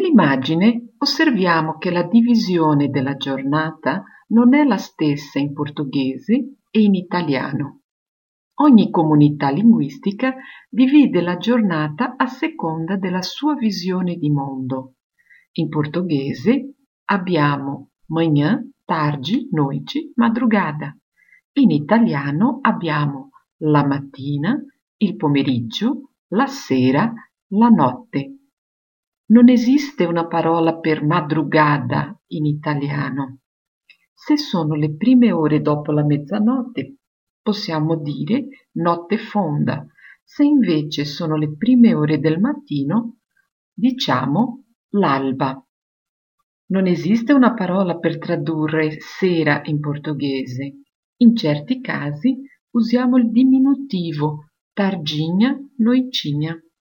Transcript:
Nell'immagine osserviamo che la divisione della giornata non è la stessa in portoghese e in italiano. Ogni comunità linguistica divide la giornata a seconda della sua visione di mondo. In portoghese abbiamo manhã, tarde, noite, madrugada. In italiano abbiamo la mattina, il pomeriggio, la sera, la notte. Non esiste una parola per madrugada in italiano. Se sono le prime ore dopo la mezzanotte, possiamo dire notte fonda. Se invece sono le prime ore del mattino, diciamo l'alba. Non esiste una parola per tradurre sera in portoghese. In certi casi usiamo il diminutivo tardinha, noitinha.